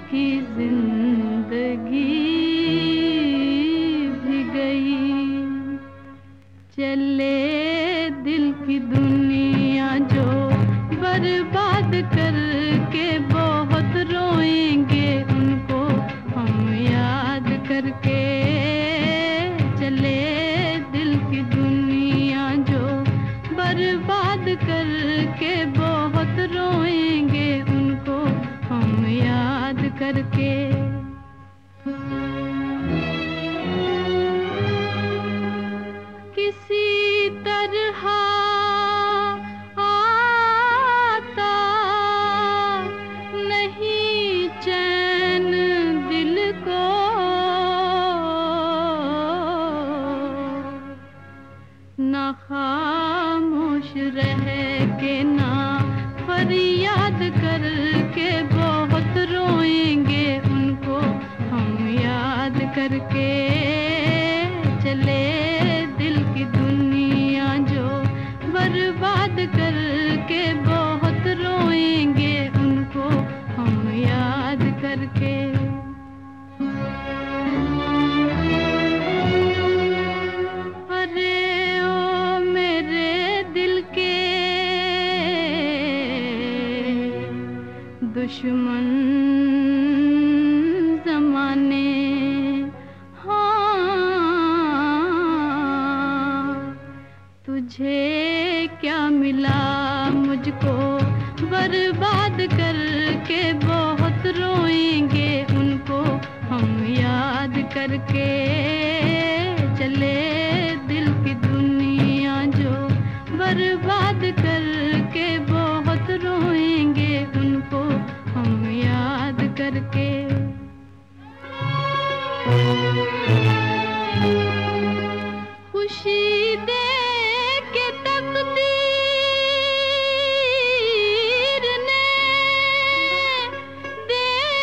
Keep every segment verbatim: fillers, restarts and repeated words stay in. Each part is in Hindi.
की जिंदगी भी गई। चले दिल की दुनिया जो बर्बाद करके बहुत रोएंगे उनको हम याद करके। चले दिल की दुनिया जो बर्बाद करके बहुत रोएंगे उनको हम याद करके। किसी तरह आता नहीं चैन दिल को, ना खामोश रह के ना फरियाद करके बहुत रोएंगे उनको हम याद करके। चले दिल की दुनिया जो बर्बाद करके बहुत रोएंगे उनको हम याद करके। अरे ओ मेरे दिल के दुश्मन ज़माने, तुझे क्या मिला मुझको बर्बाद करके बहुत रोएंगे उनको हम याद करके। चले दिल की दुनिया जो बर्बाद करके बहुत रोएंगे उनको हम याद करके। खुशी दे के तकदीर ने दे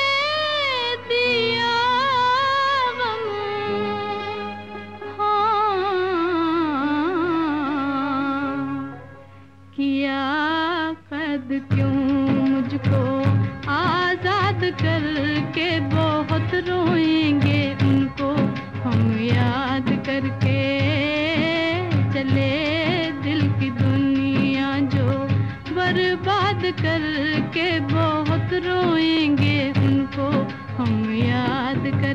दिया गम, हाँ किया कैद क्यों मुझको आजाद करके बहुत रोएंगे उनको हम याद करके। चले दिल की दुनिया जो बर्बाद करके बहुत रोएंगे उनको हम याद करके।